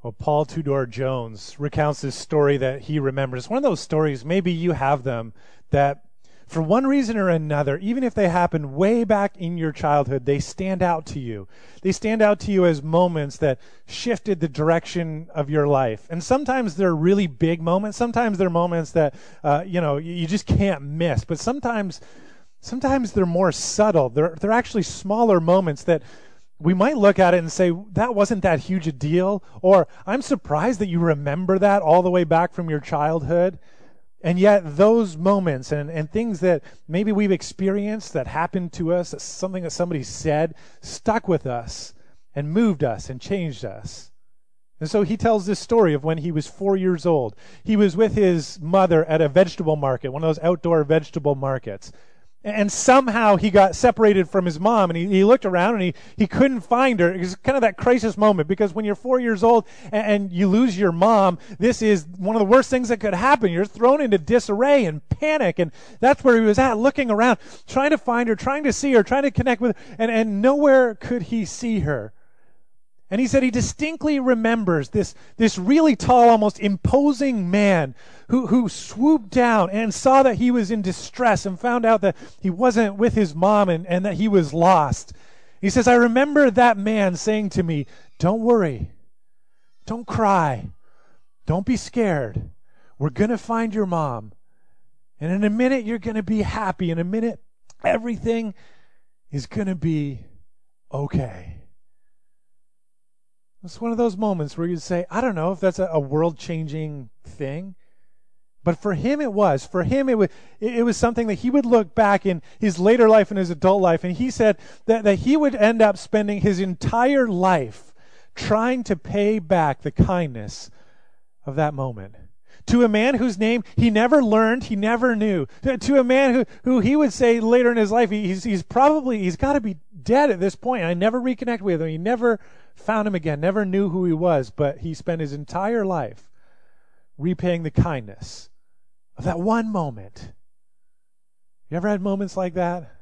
Well, Paul Tudor Jones recounts this story that he remembers. One of those stories, maybe you have them, that for one reason or another, even if they happened way back in your childhood, they stand out to you. They stand out to you as moments that shifted the direction of your life. And sometimes they're really big moments. Sometimes they're moments that, you just can't miss. But sometimes they're more subtle. They're actually smaller moments that we might look at it and say, that wasn't that huge a deal, or I'm surprised that you remember that all the way back from your childhood. And yet those moments and things that maybe we've experienced that happened to us, something that somebody said, stuck with us and moved us and changed us. And so he tells this story of when he was 4 years old. He was with his mother at a vegetable market, one of those outdoor vegetable markets. And somehow he got separated from his mom, and he looked around and he couldn't find her. It was kind of that crisis moment, because when you're 4 years old and you lose your mom, this is one of the worst things that could happen. You're thrown into disarray and panic, and that's where he was at, looking around, trying to find her, trying to see her, trying to connect with her, and nowhere could he see her. And he said he distinctly remembers this really tall, almost imposing man who swooped down and saw that he was in distress and found out that he wasn't with his mom and that he was lost. He says, I remember that man saying to me, don't worry, don't cry, don't be scared. We're going to find your mom. And in a minute, you're going to be happy. In a minute, everything is going to be okay. It's one of those moments where you say, I don't know if that's a world-changing thing, but for him it was. For him it was something that he would look back in his later life and his adult life, and he said that he would end up spending his entire life trying to pay back the kindness of that moment. To a man whose name he never learned, he never knew. To a man who he would say later in his life, he's got to be dead at this point. I never reconnected with him. He never found him again, never knew who he was, but he spent his entire life repaying the kindness of that one moment. You ever had moments like that?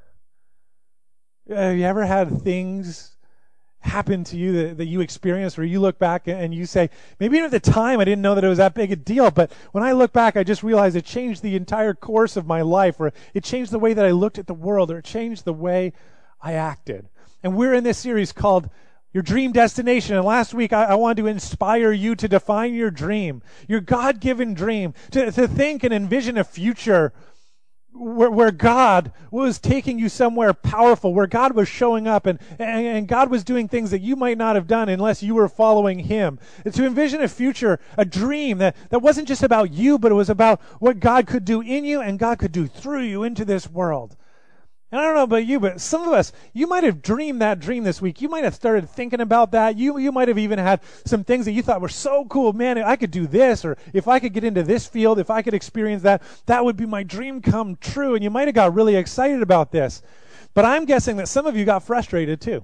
Have you ever had things happen to you that you experienced where you look back and you say, maybe even at the time I didn't know that it was that big a deal, but when I look back I just realized it changed the entire course of my life, or it changed the way that I looked at the world, or it changed the way I acted. And we're in this series called Your Dream Destination. And last week, I wanted to inspire you to define your dream, your God-given dream, to think and envision a future where God was taking you somewhere powerful, where God was showing up and God was doing things that you might not have done unless you were following Him. And to envision a future, a dream that wasn't just about you, but it was about what God could do in you and God could do through you into this world. And I don't know about you, but some of us, you might have dreamed that dream this week. You might have started thinking about that. You might have even had some things that you thought were so cool. Man, I could do this, or if I could get into this field, if I could experience that, that would be my dream come true. And you might have got really excited about this. But I'm guessing that some of you got frustrated too.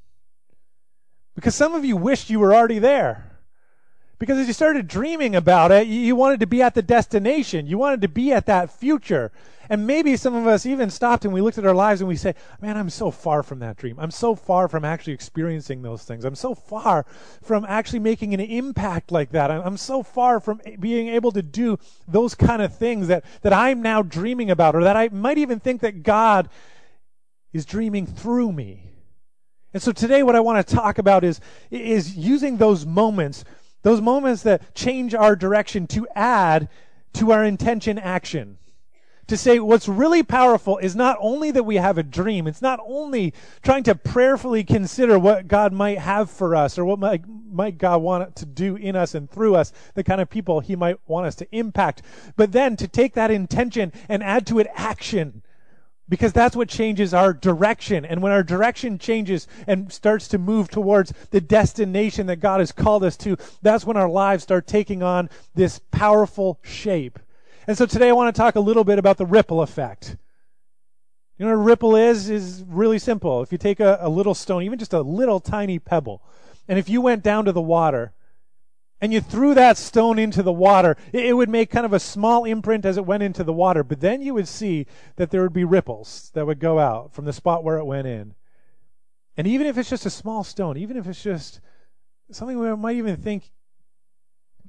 Because some of you wished you were already there. Because as you started dreaming about it, you wanted to be at the destination. You wanted to be at that future. And maybe some of us even stopped and we looked at our lives and we say, man, I'm so far from that dream. I'm so far from actually experiencing those things. I'm so far from actually making an impact like that. I'm so far from being able to do those kind of things that I'm now dreaming about, or that I might even think that God is dreaming through me. And so today what I want to talk about is using those moments that change our direction, to add to our intention action. To say what's really powerful is not only that we have a dream, it's not only trying to prayerfully consider what God might have for us, or what might God want to do in us and through us, the kind of people He might want us to impact, but then to take that intention and add to it action. Because that's what changes our direction. And when our direction changes and starts to move towards the destination that God has called us to, that's when our lives start taking on this powerful shape. And so today I want to talk a little bit about the ripple effect. You know what a ripple is really simple. If you take a little stone, even just a little tiny pebble, and if you went down to the water and you threw that stone into the water, it would make kind of a small imprint as it went into the water, but then you would see that there would be ripples that would go out from the spot where it went in. And even if it's just a small stone, even if it's just something we might even think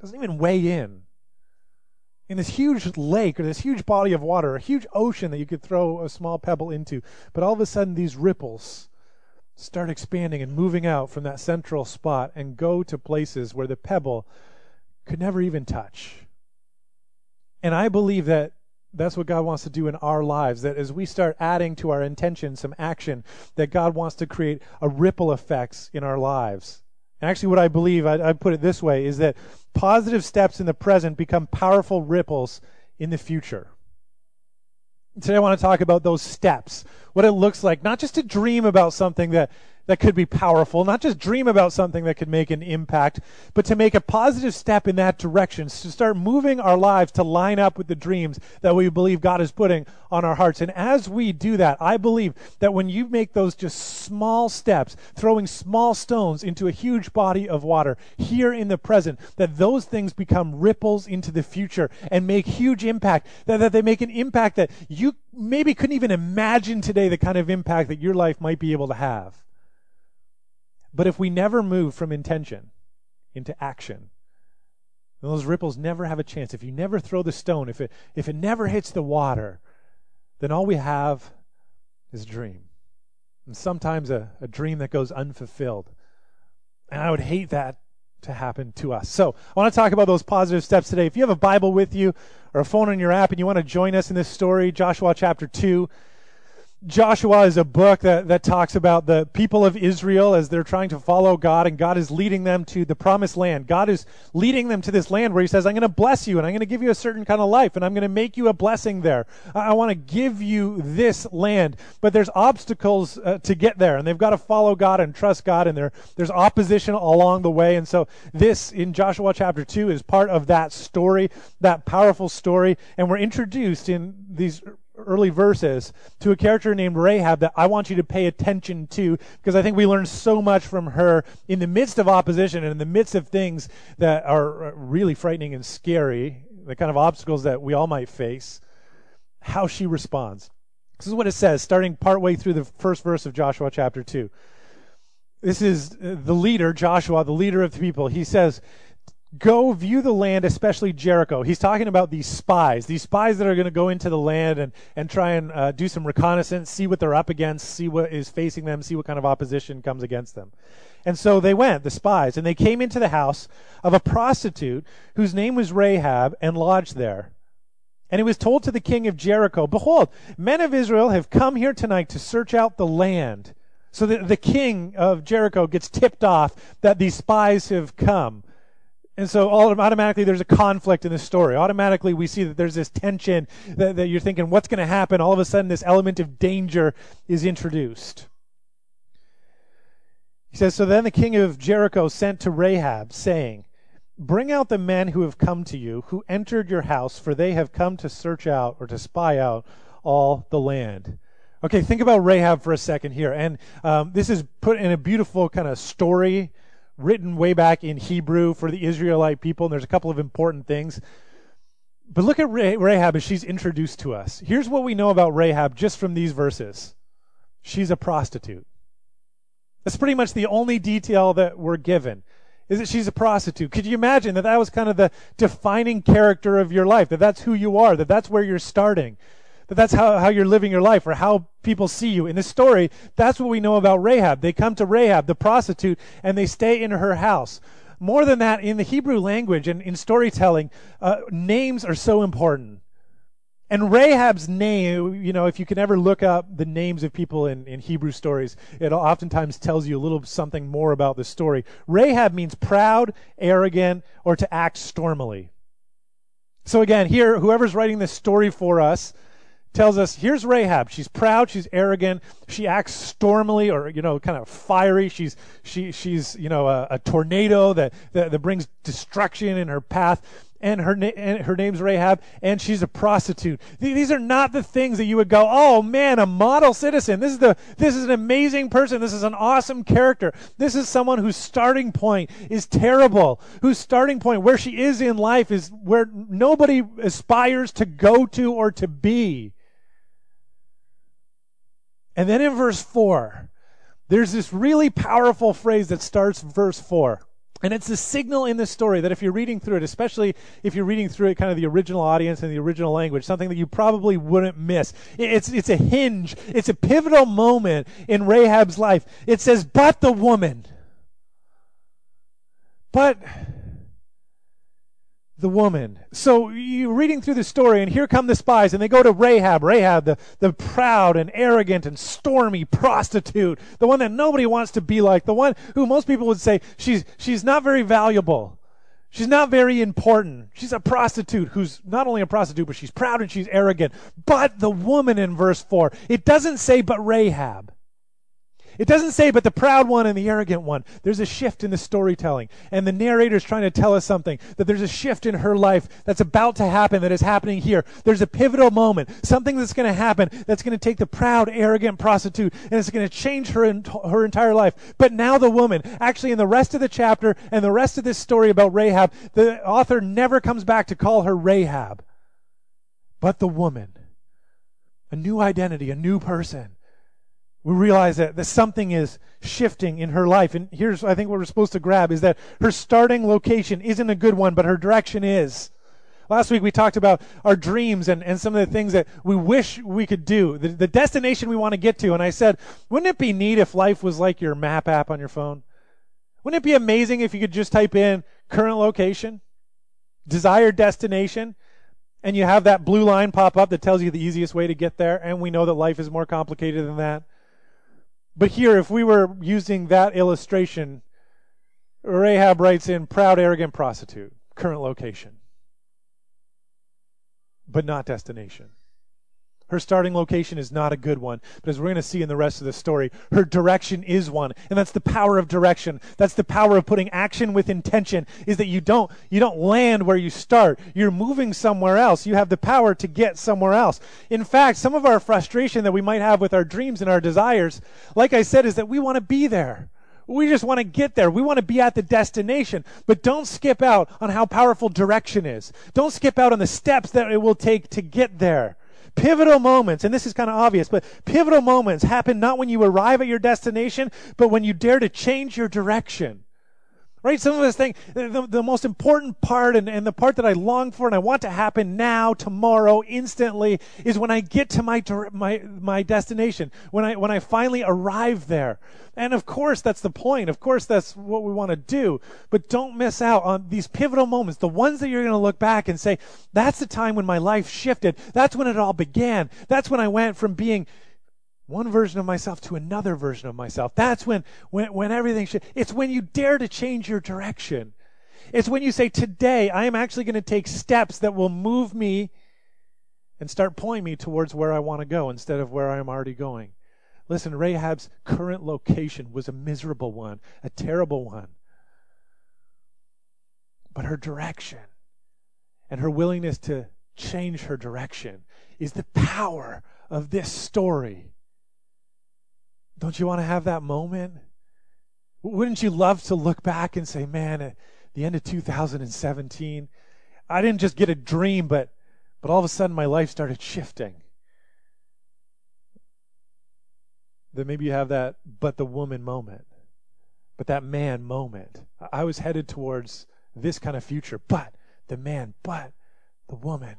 doesn't even weigh in this huge lake or this huge body of water, a huge ocean that you could throw a small pebble into. But all of a sudden, these ripples start expanding and moving out from that central spot and go to places where the pebble could never even touch. And I believe that that's what God wants to do in our lives, that as we start adding to our intention some action, that God wants to create a ripple effects in our lives. And actually what I believe, I'd put it this way, is that positive steps in the present become powerful ripples in the future. Today I want to talk about those steps, what it looks like, not just to dream about something that could be powerful, not just dream about something that could make an impact, but to make a positive step in that direction, to start moving our lives to line up with the dreams that we believe God is putting on our hearts. And as we do that, I believe that when you make those just small steps, throwing small stones into a huge body of water here in the present, that those things become ripples into the future and make huge impact, that they make an impact that you maybe couldn't even imagine today, the kind of impact that your life might be able to have. But if we never move from intention into action, then those ripples never have a chance. If you never throw the stone, if it never hits the water, then all we have is a dream. And sometimes a dream that goes unfulfilled. And I would hate that to happen to us. So I want to talk about those positive steps today. If you have a Bible with you or a phone on your app and you want to join us in this story, Joshua chapter 2, Joshua is a book that talks about the people of Israel as they're trying to follow God, and God is leading them to the promised land. God is leading them to this land where he says, I'm going to bless you, and I'm going to give you a certain kind of life, and I'm going to make you a blessing there. I want to give you this land. But there's obstacles to get there, and they've got to follow God and trust God, and there's opposition along the way. And so this, in Joshua chapter 2, is part of that story, that powerful story, and we're introduced in these early verses to a character named Rahab that I want you to pay attention to, because I think we learn so much from her in the midst of opposition and in the midst of things that are really frightening and scary, the kind of obstacles that we all might face, how she responds. This is what it says, starting partway through the first verse of Joshua chapter 2. This is the leader, Joshua, the leader of the people. He says, go view the land, especially Jericho. He's talking about these spies that are going to go into the land and try and do some reconnaissance, see what they're up against, see what is facing them, see what kind of opposition comes against them. And so they went, the spies, and they came into the house of a prostitute whose name was Rahab and lodged there. And it was told to the king of Jericho, behold, men of Israel have come here tonight to search out the land. So the king of Jericho gets tipped off that these spies have come. And so automatically there's a conflict in this story. Automatically we see that there's this tension that you're thinking, what's going to happen? All of a sudden this element of danger is introduced. He says, so then the king of Jericho sent to Rahab, saying, bring out the men who have come to you, who entered your house, for they have come to search out or to spy out all the land. Okay, think about Rahab for a second here. And this is put in a beautiful kind of story written way back in Hebrew for the Israelite people, and there's a couple of important things. But look at Rahab as she's introduced to us. Here's what we know about Rahab just from these verses. She's a prostitute. That's pretty much the only detail that we're given, is that she's a prostitute. Could you imagine that was kind of the defining character of your life, that that's who you are, that that's where you're starting, that that's how you're living your life, or how people see you. In this story, that's what we know about Rahab. They come to Rahab, the prostitute, and they stay in her house. More than that, in the Hebrew language and in storytelling, names are so important. And Rahab's name, if you can ever look up the names of people in Hebrew stories, it oftentimes tells you a little something more about the story. Rahab means proud, arrogant, or to act stormily. So again, here, whoever's writing this story for us tells us, here's Rahab. She's proud, she's arrogant, she acts stormily or, kind of fiery. She's a tornado that brings destruction in her path. And her name's Rahab, and she's a prostitute. These are not the things that you would go, oh man, a model citizen. This is an amazing person. This is an awesome character. This is someone whose starting point is terrible. Whose starting point, where she is in life, is where nobody aspires to go to or to be. And then in verse 4, there's this really powerful phrase that starts verse 4. And it's a signal in the story that if you're reading through it, especially if you're reading through it kind of the original audience and the original language, something that you probably wouldn't miss. It's a hinge. It's a pivotal moment in Rahab's life. It says, but the woman. But the woman. So you're reading through the story, and here come the spies, and they go to Rahab, the proud and arrogant and stormy prostitute, the one that nobody wants to be like, the one who most people would say she's not very valuable. She's not very important. She's a prostitute who's not only a prostitute, but she's proud and she's arrogant. But the woman in verse 4, it doesn't say but Rahab. It doesn't say, but the proud one and the arrogant one. There's a shift in the storytelling. And the narrator's trying to tell us something, that there's a shift in her life that's about to happen, that is happening here. There's a pivotal moment, something that's going to happen that's going to take the proud, arrogant prostitute, and it's going to change her entire life. But now the woman, actually in the rest of the chapter and the rest of this story about Rahab, the author never comes back to call her Rahab, but the woman. A new identity, a new person. We realize that something is shifting in her life. And here's, I think, what we're supposed to grab is that her starting location isn't a good one, but her direction is. Last week we talked about our dreams and some of the things that we wish we could do, the destination we want to get to. And I said, wouldn't it be neat if life was like your map app on your phone? Wouldn't it be amazing if you could just type in current location, desired destination, and you have that blue line pop up that tells you the easiest way to get there? And we know that life is more complicated than that. But here, if we were using that illustration, Rahab writes in proud, arrogant prostitute, current location, but not destination. Her starting location is not a good one, but as we're going to see in the rest of the story, her direction is one. And that's the power of direction. That's the power of putting action with intention, is that you don't land where you start. You're moving somewhere else. You have the power to get somewhere else. In fact, some of our frustration that we might have with our dreams and our desires, like I said, is that we want to be there. We just want to get there. We want to be at the destination. But don't skip out on how powerful direction is. Don't skip out on the steps that it will take to get there. Pivotal moments, and this is kind of obvious, but pivotal moments happen not when you arrive at your destination, but when you dare to change your direction. Right? Some of us think the most important part and the part that I long for and I want to happen now, tomorrow, instantly, is when I get to my destination, when I finally arrive there. And of course, that's the point. Of course, that's what we want to do. But don't miss out on these pivotal moments, the ones that you're going to look back and say, that's the time when my life shifted. That's when it all began. That's when I went from being one version of myself to another version of myself. That's when everything should. It's when you dare to change your direction. It's when you say, today I am actually going to take steps that will move me and start pulling me towards where I want to go instead of where I am already going. Listen, Rahab's current location was a miserable one, a terrible one. But her direction and her willingness to change her direction is the power of this story. Don't you want to have that moment? Wouldn't you love to look back and say, man, at the end of 2017, I didn't just get a dream, but all of a sudden my life started shifting. That maybe you have that but the woman moment, but that man moment. I was headed towards this kind of future, but the woman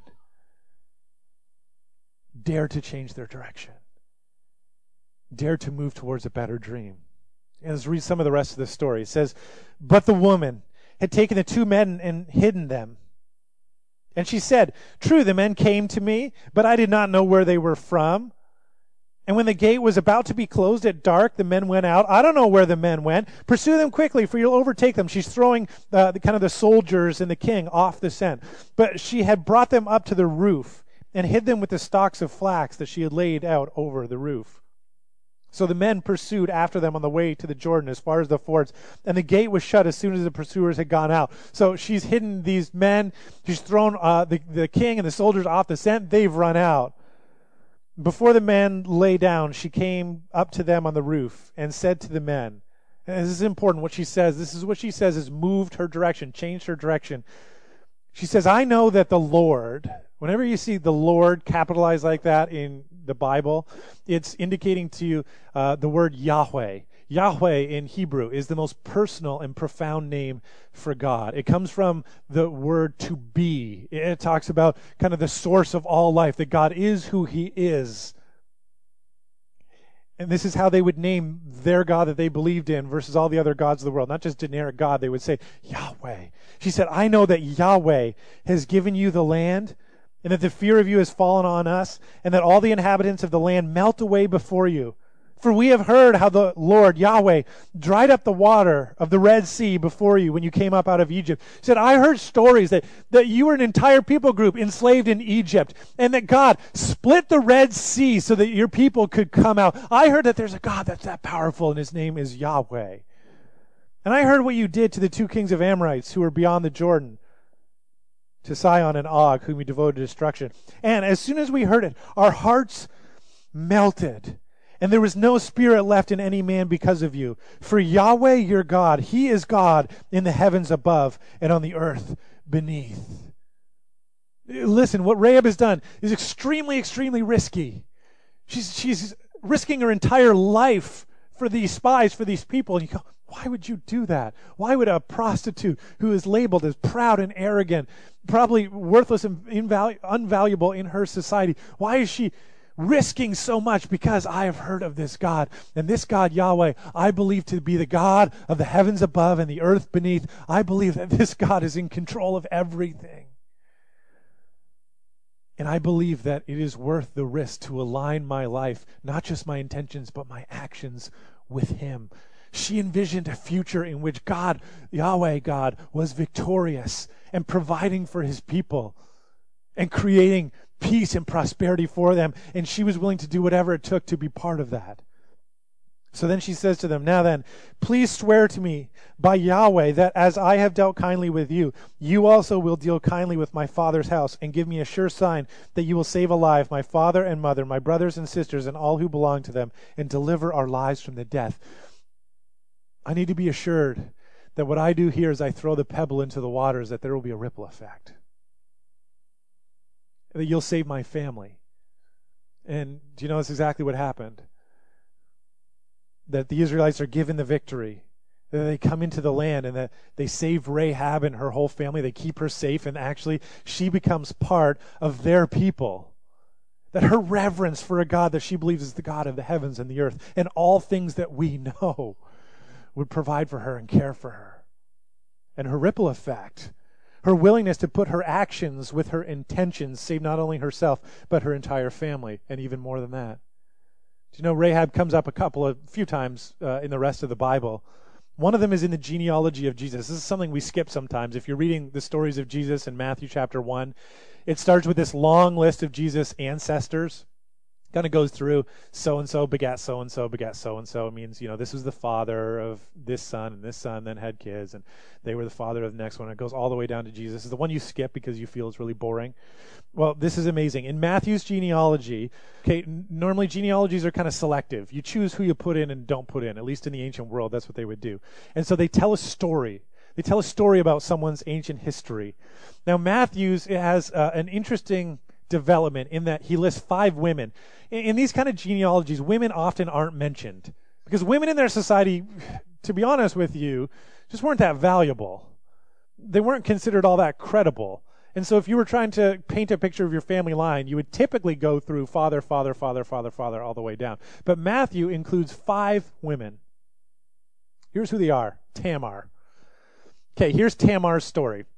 dare to change their direction. Dare to move towards a better dream. And let's read some of the rest of the story. It says, but the woman had taken the two men and hidden them. And she said, true, the men came to me, but I did not know where they were from. And when the gate was about to be closed at dark, the men went out. I don't know where the men went. Pursue them quickly, for you'll overtake them. She's throwing the soldiers and the king off the scent. But she had brought them up to the roof and hid them with the stalks of flax that she had laid out over the roof. So the men pursued after them on the way to the Jordan as far as the fords, and the gate was shut as soon as the pursuers had gone out. So she's hidden these men. She's thrown the king and the soldiers off the scent. They've run out. Before the men lay down, she came up to them on the roof and said to the men, and this is important what she says. This is what she says has moved her direction, changed her direction. She says, I know that the Lord, whenever you see the Lord capitalized like that in the Bible, it's indicating to you the word Yahweh. Yahweh in Hebrew is the most personal and profound name for God. It comes from the word to be. It talks about kind of the source of all life, that God is who he is. And this is how they would name their God that they believed in versus all the other gods of the world. Not just generic God, they would say, Yahweh. She said, I know that Yahweh has given you the land, and that the fear of you has fallen on us, and that all the inhabitants of the land melt away before you. For we have heard how the Lord, Yahweh, dried up the water of the Red Sea before you when you came up out of Egypt. He said, I heard stories that you were an entire people group enslaved in Egypt, and that God split the Red Sea so that your people could come out. I heard that there's a God that's that powerful, and his name is Yahweh. And I heard what you did to the 2 kings of Amorites who were beyond the Jordan, to Sihon and Og, whom you devoted to destruction. And as soon as we heard it, our hearts melted. And there was no spirit left in any man because of you. For Yahweh your God, he is God in the heavens above and on the earth beneath. Listen, what Rahab has done is extremely, extremely risky. She's risking her entire life for these spies, for these people. And you go, why would you do that? Why would a prostitute who is labeled as proud and arrogant, probably worthless and unvaluable in her society, why is she risking so much? Because I have heard of this God, and this God Yahweh I believe to be the God of the heavens above and the earth beneath. I believe that this God is in control of everything, and I believe that it is worth the risk to align my life, not just my intentions but my actions, with him. She envisioned a future in which God, Yahweh God, was victorious and providing for his people and creating peace and prosperity for them, and she was willing to do whatever it took to be part of that. So then she says to them, now then, please swear to me by Yahweh that as I have dealt kindly with you, you also will deal kindly with my father's house, and give me a sure sign that you will save alive my father and mother, my brothers and sisters, and all who belong to them, and deliver our lives from the death. I need to be assured that what I do here as I throw the pebble into the waters, that there will be a ripple effect. That you'll save my family. And do you know that's exactly what happened? That the Israelites are given the victory. That they come into the land and that they save Rahab and her whole family. They keep her safe, and actually she becomes part of their people. That her reverence for a God that she believes is the God of the heavens and the earth and all things that we know would provide for her and care for her. And her ripple effect, her willingness to put her actions with her intentions, save not only herself, but her entire family, and even more than that. Do you know Rahab comes up a few times in the rest of the Bible? One of them is in the genealogy of Jesus. This is something we skip sometimes. If you're reading the stories of Jesus in Matthew chapter 1, it starts with this long list of Jesus' ancestors. Kind of goes through so-and-so begat so-and-so begat so-and-so. It means, this was the father of this son, and this son then had kids, and they were the father of the next one. It goes all the way down to Jesus. It's the one you skip because you feel it's really boring. Well, this is amazing. In Matthew's genealogy, normally genealogies are kind of selective. You choose who you put in and don't put in. At least in the ancient world, that's what they would do. And so they tell a story. They tell a story about someone's ancient history. Now, Matthew's has an interesting development in that he lists 5 women. In these kind of genealogies, women often aren't mentioned because women in their society, to be honest with you, just weren't that valuable. They weren't considered all that credible. And so if you were trying to paint a picture of your family line, you would typically go through father, father, father, father, father, all the way down. But Matthew includes 5 women. Here's who they are. Tamar. Okay, here's Tamar's story.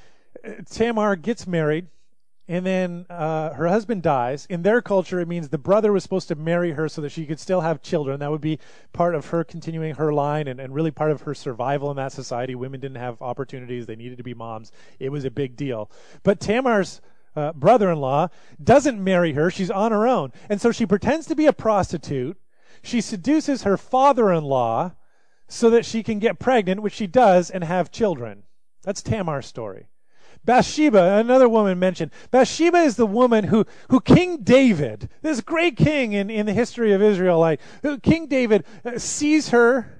Tamar gets married, and then her husband dies. In their culture, it means the brother was supposed to marry her so that she could still have children. That would be part of her continuing her line and really part of her survival in that society. Women didn't have opportunities. They needed to be moms. It was a big deal. But Tamar's brother-in-law doesn't marry her. She's on her own. And so she pretends to be a prostitute. She seduces her father-in-law so that she can get pregnant, which she does, and have children. That's Tamar's story. Bathsheba, another woman mentioned. Bathsheba is the woman who King David, this great king in the history of Israel, King David sees her,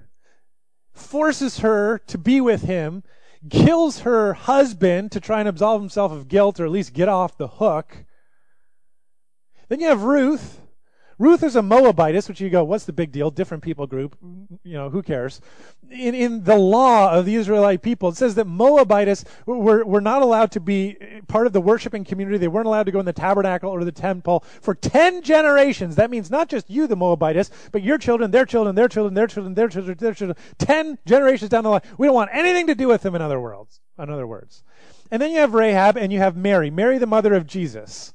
forces her to be with him, kills her husband to try and absolve himself of guilt or at least get off the hook. Then you have Ruth. Ruth is a Moabitess, which you go, what's the big deal? Different people group. Who cares? In the law of the Israelite people, it says that Moabites were not allowed to be part of the worshiping community. They weren't allowed to go in the tabernacle or the temple for 10 generations. That means not just you, the Moabites, but your children, their children, their children, their children, their children, their children. 10 generations down the line. We don't want anything to do with them, in other words. And then you have Rahab and you have Mary the mother of Jesus,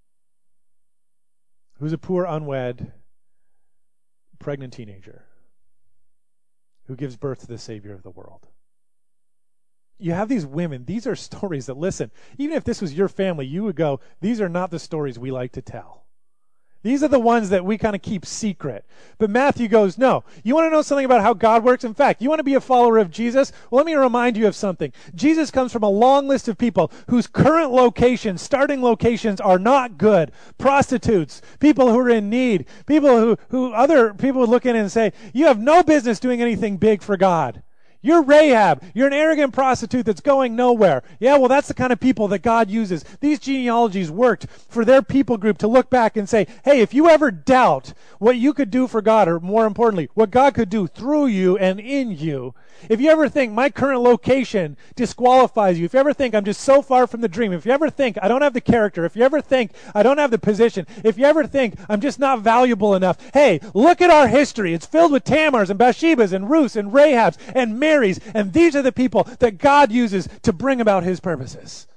who's a poor, unwed, pregnant teenager who gives birth to the Savior of the world. You have these women. These are stories that, listen, even if this was your family, you would go, these are not the stories we like to tell. These are the ones that we kind of keep secret. But Matthew goes, no. You want to know something about how God works? In fact, you want to be a follower of Jesus? Well, let me remind you of something. Jesus comes from a long list of people whose current locations, starting locations, are not good. Prostitutes, people who are in need, people who other people would look in and say, you have no business doing anything big for God. You're Rahab. You're an arrogant prostitute that's going nowhere. Yeah, well, that's the kind of people that God uses. These genealogies worked for their people group to look back and say, hey, if you ever doubt what you could do for God, or more importantly, what God could do through you and in you, if you ever think my current location disqualifies you, if you ever think I'm just so far from the dream, if you ever think I don't have the character, if you ever think I don't have the position, if you ever think I'm just not valuable enough, hey, look at our history. It's filled with Tamars and Bathshebas and Ruths and Rahabs and Marys, and these are the people that God uses to bring about his purposes.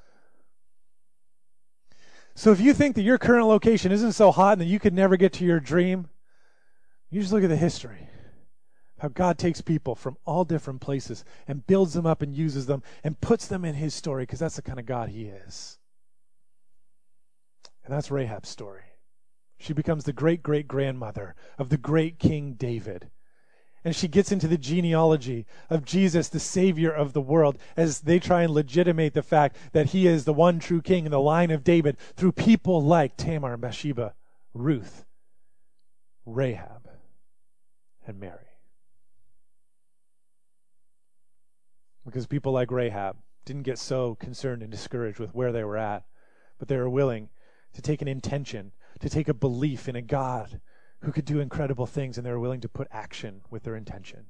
So if you think that your current location isn't so hot and that you could never get to your dream, you just look at the history. How God takes people from all different places and builds them up and uses them and puts them in his story, because that's the kind of God he is. And that's Rahab's story. She becomes the great-great-grandmother of the great King David. And she gets into the genealogy of Jesus, the Savior of the world, as they try and legitimate the fact that he is the one true king in the line of David through people like Tamar and Bathsheba, Ruth, Rahab, and Mary. Because people like Rahab didn't get so concerned and discouraged with where they were at, but they were willing to take an intention, to take a belief in a God who could do incredible things, and they were willing to put action with their intention.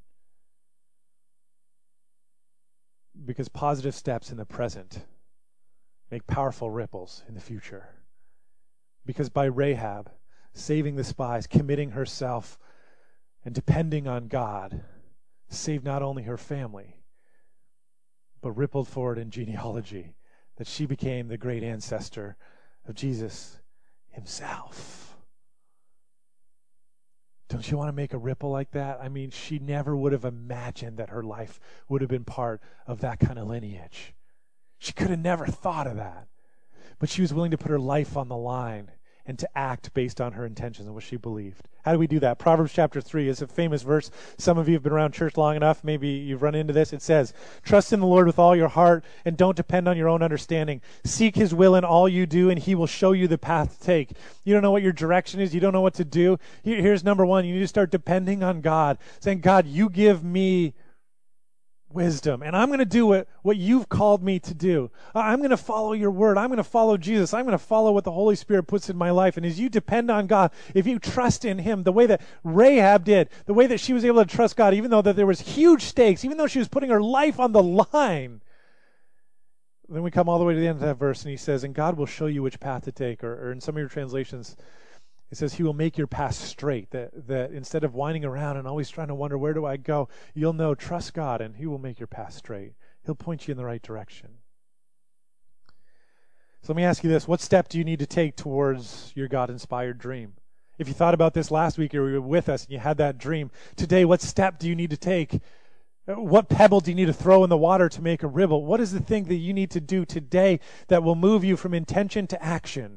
Because positive steps in the present make powerful ripples in the future. Because by Rahab saving the spies, committing herself, and depending on God, saved not only her family, but rippled forward in genealogy, that she became the great ancestor of Jesus himself. Don't you want to make a ripple like that? I mean, she never would have imagined that her life would have been part of that kind of lineage. She could have never thought of that. But she was willing to put her life on the line and to act based on her intentions and what she believed. How do we do that? Proverbs chapter 3 is a famous verse. Some of you have been around church long enough. Maybe you've run into this. It says, trust in the Lord with all your heart and don't depend on your own understanding. Seek his will in all you do and he will show you the path to take. You don't know what your direction is. You don't know what to do. Here's number one. You need to start depending on God. Saying, God, you give me wisdom, and I'm going to do what you've called me to do. I'm going to follow your word. I'm going to follow Jesus. I'm going to follow what the Holy Spirit puts in my life. And as you depend on God, if you trust in him, the way that Rahab did, the way that she was able to trust God, even though that there was huge stakes, even though she was putting her life on the line, then we come all the way to the end of that verse, and he says, and God will show you which path to take, or in some of your translations, it says he will make your path straight, that instead of whining around and always trying to wonder, where do I go? You'll know, trust God, and he will make your path straight. He'll point you in the right direction. So let me ask you this. What step do you need to take towards your God-inspired dream? If you thought about this last week or you were with us and you had that dream, today what step do you need to take? What pebble do you need to throw in the water to make a ripple? What is the thing that you need to do today that will move you from intention to action?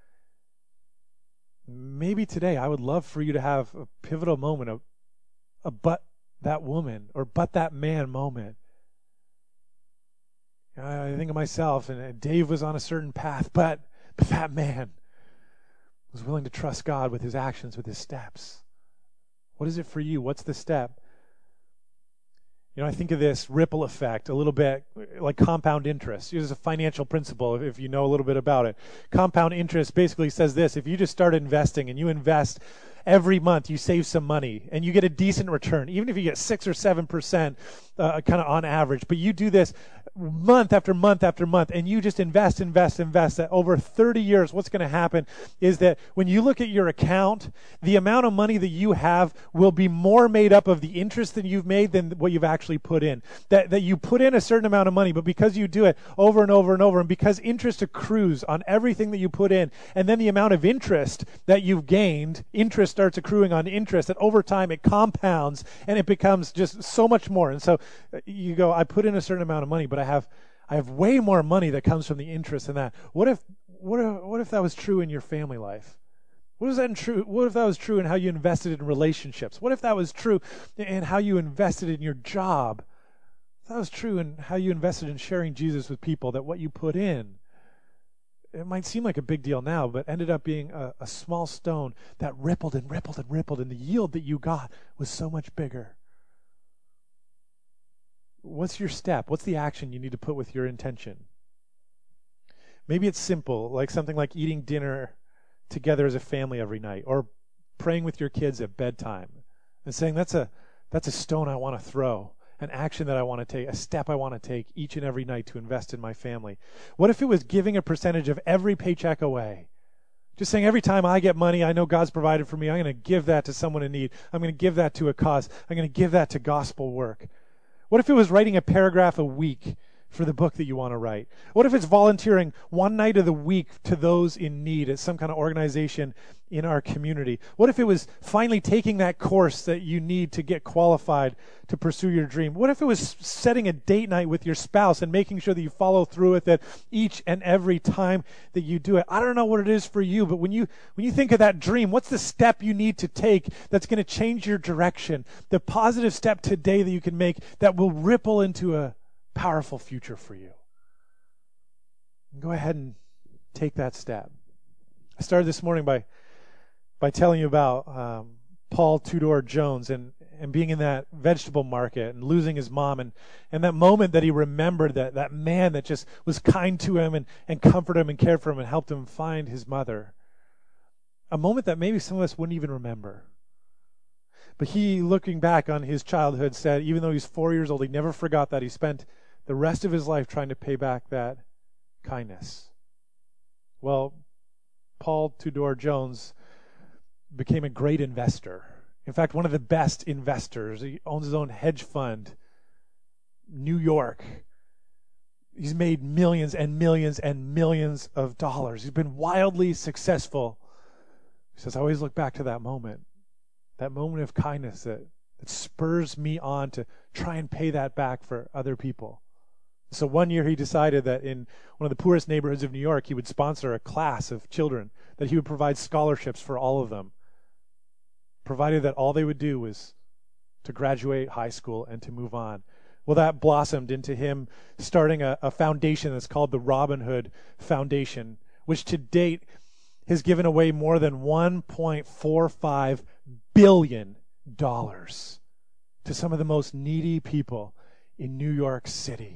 Maybe today I would love for you to have a pivotal moment, a but that woman or but that man moment. I think of myself, and Dave was on a certain path, but that man was willing to trust God with his actions, with his steps. What is it for you? What's the step? I think of this ripple effect a little bit like compound interest. Here's a financial principle if you know a little bit about it. Compound interest basically says this: if you just start investing and you invest every month, you save some money and you get a decent return, even if you get 6 or 7% kind of on average. But you do this month after month after month, and you just invest. That over 30 years, what's going to happen is that when you look at your account, the amount of money that you have will be more made up of the interest that you've made than what you've actually put in. That you put in a certain amount of money, but because you do it over and over and over, and because interest accrues on everything that you put in, and then the amount of interest that you've gained, interest starts accruing on interest, that over time it compounds and it becomes just so much more. And so you go, I put in a certain amount of money, but I have way more money that comes from the interest than that. What if that was true in your family life? What if that was true in how you invested in relationships? What if that was true in how you invested in your job? If that was true in how you invested in sharing Jesus with people, that what you put in, it might seem like a big deal now, but ended up being a small stone that rippled and rippled and rippled, and the yield that you got was so much bigger. What's your step? What's the action you need to put with your intention? Maybe it's simple, like something like eating dinner together as a family every night, or praying with your kids at bedtime and saying, that's a stone I want to throw, an action that I want to take, a step I want to take each and every night to invest in my family. What if it was giving a percentage of every paycheck away? Just saying, every time I get money, I know God's provided for me, I'm going to give that to someone in need. I'm going to give that to a cause. I'm going to give that to gospel work. What if it was writing a paragraph a week for the book that you want to write? What if it's volunteering one night of the week to those in need at some kind of organization in our community? What if it was finally taking that course that you need to get qualified to pursue your dream? What if it was setting a date night with your spouse and making sure that you follow through with it each and every time that you do it? I don't know what it is for you, but when you think of that dream, what's the step you need to take that's going to change your direction? The positive step today that you can make that will ripple into a powerful future for you. Go ahead and take that step. I started this morning by telling you about Paul Tudor Jones and being in that vegetable market and losing his mom, and that moment that he remembered that man that just was kind to him and comforted him and cared for him and helped him find his mother. A moment that maybe some of us wouldn't even remember. But he, looking back on his childhood, said even though he's 4 years old, he never forgot that. He spent the rest of his life trying to pay back that kindness. Well, Paul Tudor Jones became a great investor. In fact, one of the best investors. He owns his own hedge fund, New York. He's made millions and millions and millions of dollars. He's been wildly successful. He says, I always look back to that moment of kindness that spurs me on to try and pay that back for other people. So one year he decided that in one of the poorest neighborhoods of New York, he would sponsor a class of children, that he would provide scholarships for all of them, provided that all they would do was to graduate high school and to move on. Well, that blossomed into him starting a foundation that's called the Robin Hood Foundation, which to date has given away more than $1.45 billion to some of the most needy people in New York City.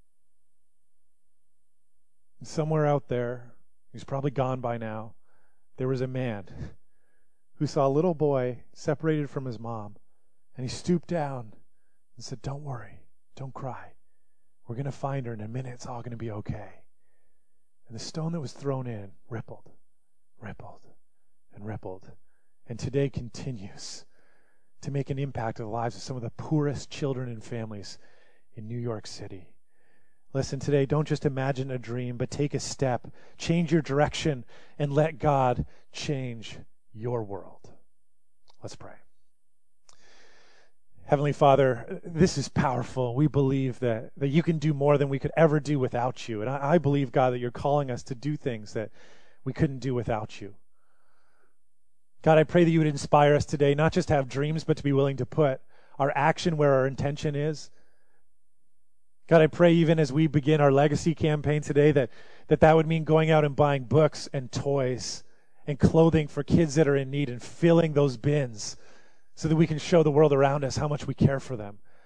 Somewhere out there, he's probably gone by now, there was a man who saw a little boy separated from his mom, and he stooped down and said, don't worry, don't cry. We're going to find her in a minute. It's all going to be okay. And the stone that was thrown in rippled, and rippled, and today continues to make an impact on the lives of some of the poorest children and families in New York City. Listen, today, don't just imagine a dream, but take a step, change your direction, and let God change your world. Let's pray. Heavenly Father, this is powerful. We believe that you can do more than we could ever do without you. And I believe, God, that you're calling us to do things that we couldn't do without you. God, I pray that you would inspire us today, not just to have dreams, but to be willing to put our action where our intention is. God, I pray even as we begin our legacy campaign today that would mean going out and buying books and toys and clothing for kids that are in need and filling those bins so that we can show the world around us how much we care for them.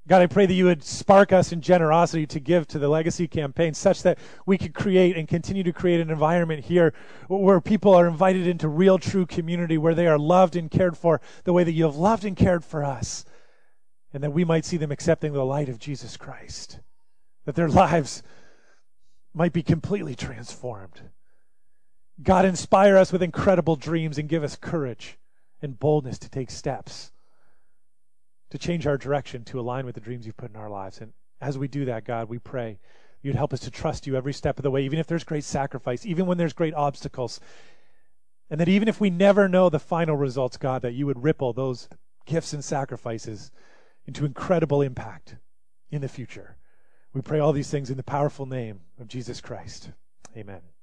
God, I pray that you would spark us in generosity to give to the Legacy campaign such that we could create and continue to create an environment here where people are invited into real, true community, where they are loved and cared for the way that you have loved and cared for us, and that we might see them accepting the light of Jesus Christ, that their lives might be completely transformed. God, inspire us with incredible dreams and give us courage and boldness to take steps to change our direction, to align with the dreams you've put in our lives. And as we do that, God, we pray you'd help us to trust you every step of the way, even if there's great sacrifice, even when there's great obstacles. And that even if we never know the final results, God, that you would ripple those gifts and sacrifices into incredible impact in the future. We pray all these things in the powerful name of Jesus Christ. Amen.